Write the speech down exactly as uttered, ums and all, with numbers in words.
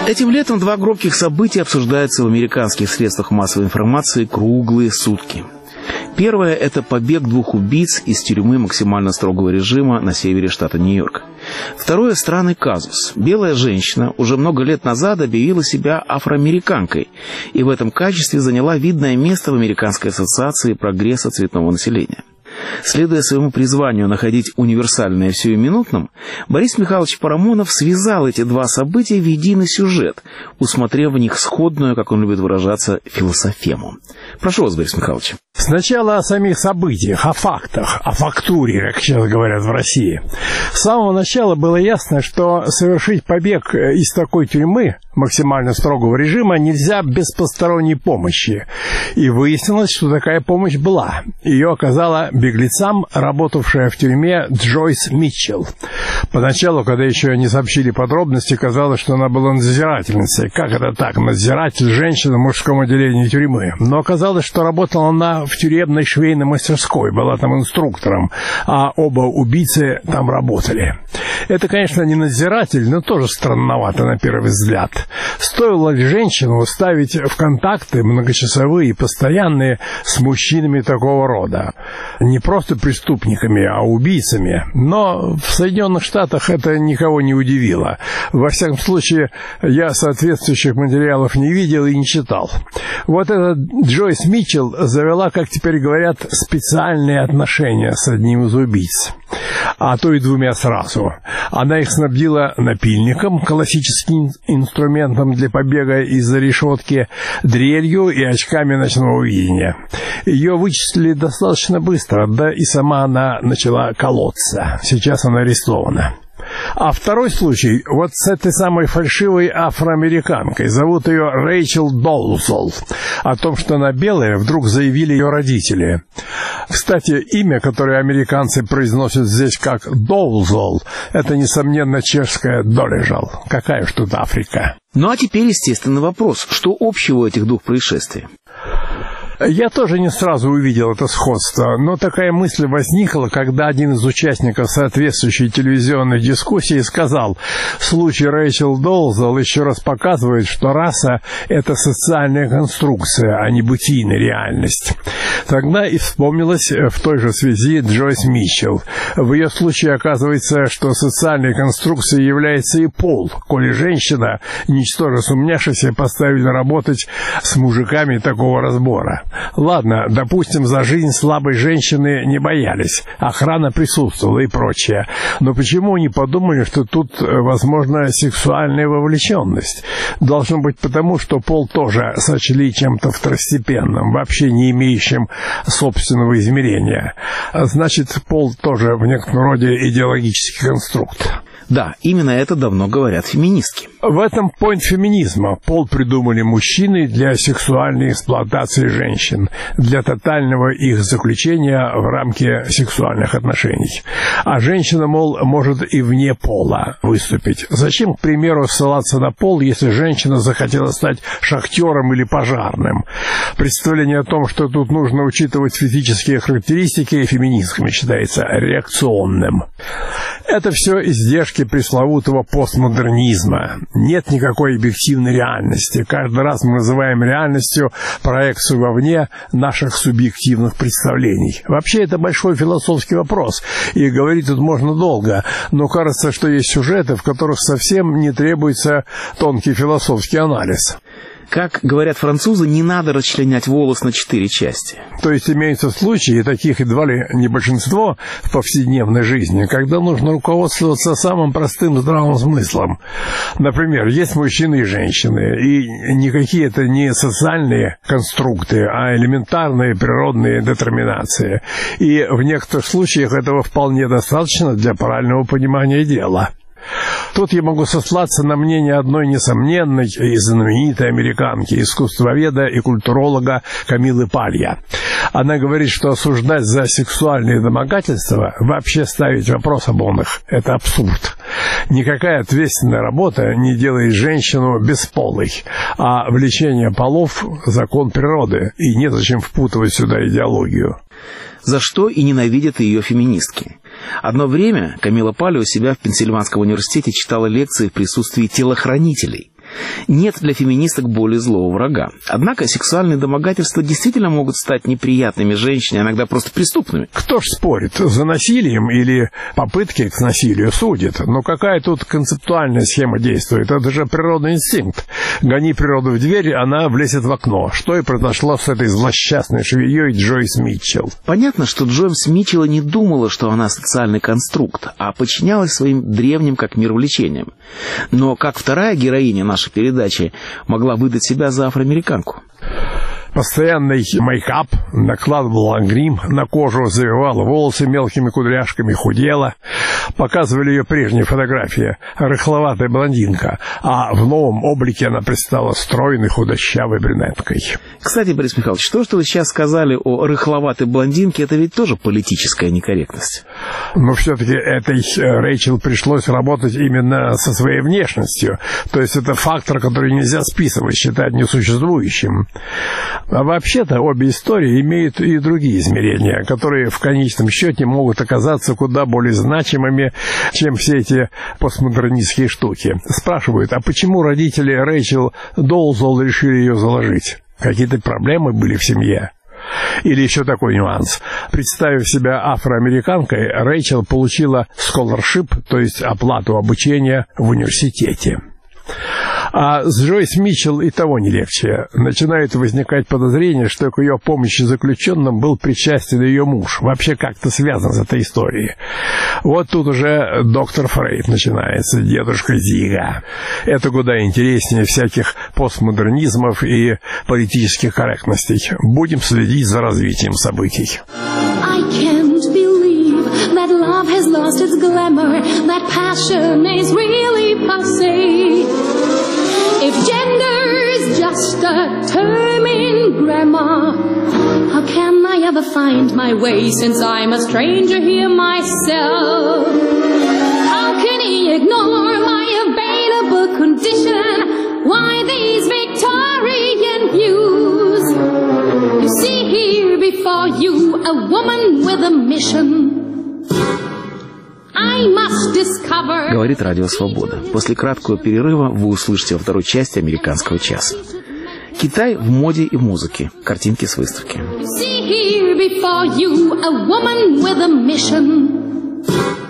Этим летом два громких события обсуждаются в американских средствах массовой информации круглые сутки. Первое – это побег двух убийц из тюрьмы максимально строгого режима на севере штата Нью-Йорк. Второе – странный казус. Белая женщина уже много лет назад объявила себя афроамериканкой и в этом качестве заняла видное место в Американской ассоциации прогресса цветного населения. Следуя своему призванию находить универсальное в сиюминутном, Борис Михайлович Парамонов связал эти два события в единый сюжет, усмотрев в них сходную, как он любит выражаться, философему. Прошу вас, Борис Михайлович. Сначала о самих событиях, о фактах, о фактуре, как сейчас говорят в России. С самого начала было ясно, что совершить побег из такой тюрьмы максимально строгого режима нельзя без посторонней помощи. И выяснилось, что такая помощь была. Ее оказала беглецам, работавшая в тюрьме, Джойс Митчелл. Поначалу, когда еще не сообщили подробности, казалось, что она была надзирательницей. Как это так? Надзиратель женщины в мужском отделении тюрьмы. Но оказалось, что работала она в тюремной швейной мастерской, была там инструктором, а оба убийцы там работали. Это, конечно, не надзиратель, но тоже странновато на первый взгляд. Стоило ли женщину ставить в контакты многочасовые и постоянные с мужчинами такого рода? Не просто преступниками, а убийцами. Но в Соединенных Штатах это никого не удивило. Во всяком случае, я соответствующих материалов не видел и не читал. Вот эта Джойс Митчелл завела, как теперь говорят, специальные отношения с одним из убийц. А то и двумя сразу. Она их снабдила напильником, классическим инструментом для побега из-за решетки, дрелью и очками ночного видения. Ее вычислили достаточно быстро, да и сама она начала колоться. Сейчас она арестована. А второй случай вот с этой самой фальшивой афроамериканкой. Зовут ее Рэйчел Долзол. О том, что она белая, вдруг заявили ее родители. Кстати, имя, которое американцы произносят здесь как Долзол, это, несомненно, чешское Долежал. Какая ж тут Африка? Ну а теперь естественный вопрос. Что общего у этих двух происшествий? Я тоже не сразу увидел это сходство, но такая мысль возникла, когда один из участников соответствующей телевизионной дискуссии сказал: случай Рэйчел Долзол еще раз показывает, что раса – это социальная конструкция, а не бытийная реальность. Тогда и вспомнилась в той же связи Джойс Митчелл. В ее случае оказывается, что социальной конструкцией является и пол, коли женщина, ничтоже сумняшися, поставили работать с мужиками такого разбора. Ладно, допустим, за жизнь слабой женщины не боялись, охрана присутствовала и прочее. Но почему не подумали, что тут возможна сексуальная вовлеченность? Должно быть потому, что пол тоже сочли чем-то второстепенным, вообще не имеющим собственного измерения. Значит, пол тоже в некотором роде идеологический конструкт. Да, именно это давно говорят феминистки. В этом point феминизма. Пол придумали мужчины для сексуальной эксплуатации женщин, для тотального их заключения в рамки сексуальных отношений. А женщина, мол, может и вне пола выступить. Зачем, к примеру, ссылаться на пол, если женщина захотела стать шахтером или пожарным? Представление о том, что тут нужно учитывать физические характеристики, феминистками считается реакционным. Это все издержки пресловутого постмодернизма. Нет никакой объективной реальности. Каждый раз мы называем реальностью проекцию вовне наших субъективных представлений. Вообще это большой философский вопрос, и говорить тут можно долго, но кажется, что есть сюжеты, в которых совсем не требуется тонкий философский анализ. Как говорят французы, не надо расчленять волос на четыре части. То есть имеются случаи, и таких едва ли не большинство в повседневной жизни, когда нужно руководствоваться самым простым здравым смыслом. Например, есть мужчины и женщины, и никакие это не социальные конструкты, а элементарные природные детерминации. И в некоторых случаях этого вполне достаточно для правильного понимания дела. Тут я могу сослаться на мнение одной несомненной и знаменитой американки, искусствоведа и культуролога Камилы Палья. Она говорит, что осуждать за сексуальные домогательства, вообще ставить вопрос об их – это абсурд. Никакая ответственная работа не делает женщину бесполой, а влечение полов – закон природы, и незачем впутывать сюда идеологию. За что и ненавидят ее феминистки. Одно время Камила Палли у себя в Пенсильванском университете читала лекции в присутствии телохранителей. Нет для феминисток более злого врага. Однако сексуальные домогательства действительно могут стать неприятными женщине, иногда просто преступными. Кто ж спорит, за насилием или попытки к насилию судит? Но какая тут концептуальная схема действует? Это же природный инстинкт. Гони природу в дверь, она влезет в окно. Что и произошло с этой злосчастной швеей Джойс Митчелл. Понятно, что Джойс Митчелл не думала, что она социальный конструкт, а подчинялась своим древним как мир влечениям. Но как вторая героиня нашей передачи могла выдать себя за афроамериканку? Постоянный мейкап, накладывала грим на кожу, завивала волосы мелкими кудряшками, худела. Показывали ее прежние фотографии. Рыхловатая блондинка. А в новом облике она предстала стройной, худощавой брюнеткой. Кстати, Борис Михайлович, то, что вы сейчас сказали о рыхловатой блондинке, это ведь тоже политическая некорректность. Но все-таки этой Рэйчел пришлось работать именно со своей внешностью. То есть это фактор, который нельзя списывать, считать несуществующим. А вообще-то обе истории имеют и другие измерения, которые в конечном счете могут оказаться куда более значимыми, чем все эти постмодернистские штуки. Спрашивают, а почему родители Рэйчел Долзол решили ее заложить? Какие-то проблемы были в семье? Или еще такой нюанс. Представив себя афроамериканкой, Рэйчел получила scholarship, то есть оплату обучения в университете. А с Джойс Митчелл и того не легче. Начинает возникать подозрение, что к ее помощи заключенным был причастен ее муж. Вообще как-то связан с этой историей. Вот тут уже доктор Фрейд начинается, дедушка Зига. Это куда интереснее всяких постмодернизмов и политических корректностей. Будем следить за развитием событий. I can't believe that love has lost its glamour, that passion is really passé. If gender is just a term in grammar, how can I ever find my way since I'm a stranger here myself? How can he ignore my available condition? Why these Victorian views? You see here before you a woman with a mission. Говорит Радио Свобода. После краткого перерыва вы услышите во второй части «Американского часа». Китай в моде и музыке. Картинки с выставки.